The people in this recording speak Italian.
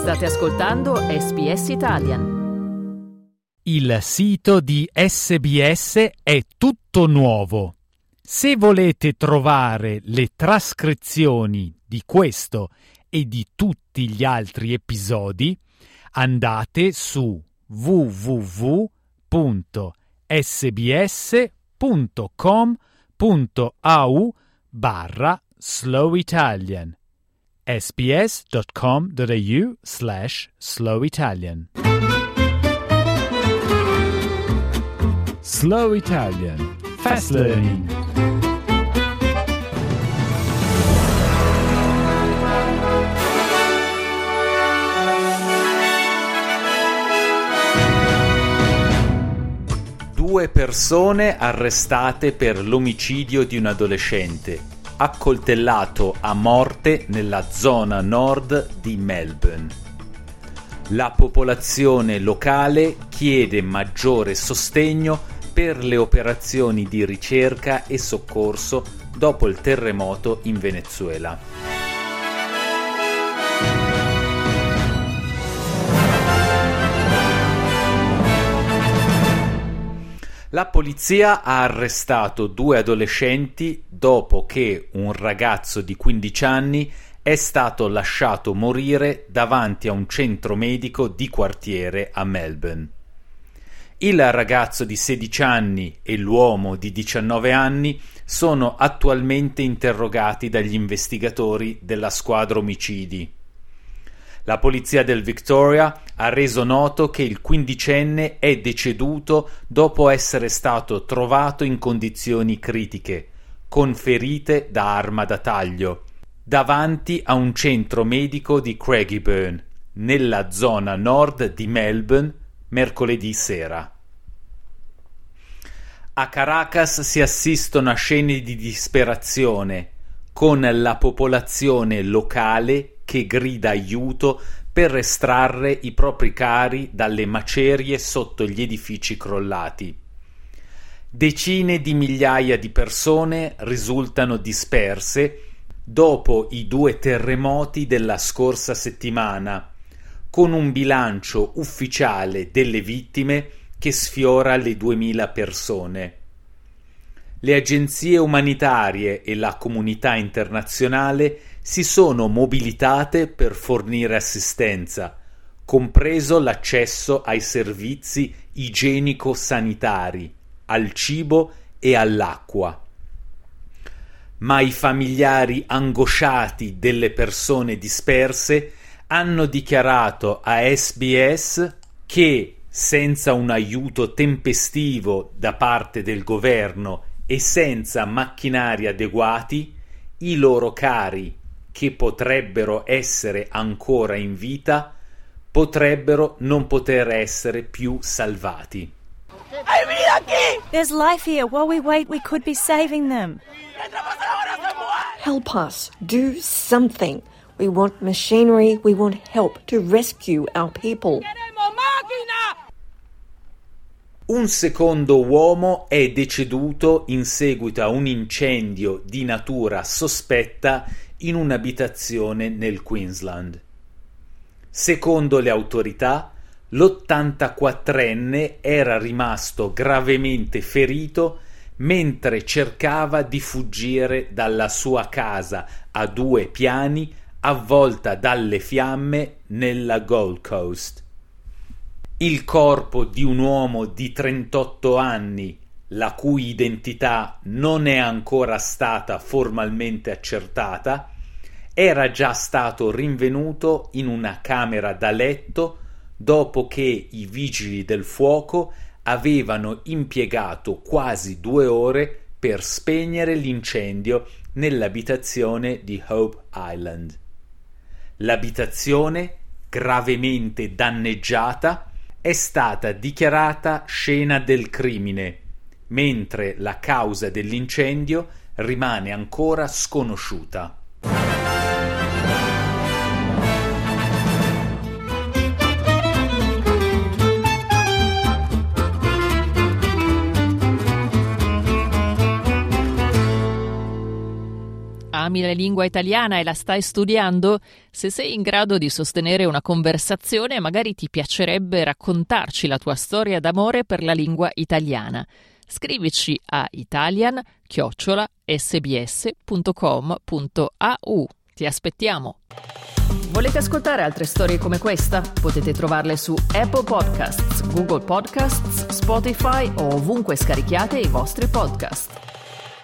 State ascoltando SBS Italian. Il sito di SBS è tutto nuovo. Se volete trovare le trascrizioni di questo e di tutti gli altri episodi, andate su www.sbs.com.au/slowitalian sbs.com.au/slowitalian. Slow Italian Fast Learning. Due persone arrestate per l'omicidio di un adolescente, accoltellato a morte nella zona nord di Melbourne. La popolazione locale chiede maggiore sostegno per le operazioni di ricerca e soccorso dopo il terremoto in Venezuela. La polizia ha arrestato due adolescenti dopo che un ragazzo di 15 anni è stato lasciato morire davanti a un centro medico di quartiere a Melbourne. Il ragazzo di 16 anni e l'uomo di 19 anni sono attualmente interrogati dagli investigatori della squadra omicidi. La polizia del Victoria ha reso noto che il quindicenne è deceduto dopo essere stato trovato in condizioni critiche, con ferite da arma da taglio, davanti a un centro medico di Craigieburn, nella zona nord di Melbourne, mercoledì sera. A Caracas si assistono a scene di disperazione, con la popolazione locale che grida aiuto per estrarre i propri cari dalle macerie sotto gli edifici crollati. Decine di migliaia di persone risultano disperse dopo i due terremoti della scorsa settimana, con un bilancio ufficiale delle vittime che sfiora le 2000 persone. Le agenzie umanitarie e la comunità internazionale si sono mobilitate per fornire assistenza, compreso l'accesso ai servizi igienico-sanitari, al cibo e all'acqua. Ma i familiari angosciati delle persone disperse hanno dichiarato a SBS che, senza un aiuto tempestivo da parte del governo e senza macchinari adeguati, i loro cari, che potrebbero essere ancora in vita, potrebbero non poter essere più salvati. There's life here. While we wait, we could be saving them. Help us. Do something. We want machinery. We want help to rescue our people. Un secondo uomo è deceduto in seguito a un incendio di natura sospetta in un'abitazione nel Queensland. Secondo le autorità, l'84enne era rimasto gravemente ferito mentre cercava di fuggire dalla sua casa a 2 piani avvolta dalle fiamme nella Gold Coast. Il corpo di un uomo di 38 anni, la cui identità non è ancora stata formalmente accertata, era già stato rinvenuto in una camera da letto dopo che i vigili del fuoco avevano impiegato quasi 2 ore per spegnere l'incendio nell'abitazione di Hope Island. L'abitazione, gravemente danneggiata, è stata dichiarata scena del crimine, mentre la causa dell'incendio rimane ancora sconosciuta. ami la lingua italiana e la stai studiando? Se sei in grado di sostenere una conversazione, magari ti piacerebbe raccontarci la tua storia d'amore per la lingua italiana. Scrivici a italian@sbs.com.au. Ti aspettiamo. Volete ascoltare altre storie come questa? Potete trovarle su Apple Podcasts, Google Podcasts, Spotify o ovunque scarichiate i vostri podcast.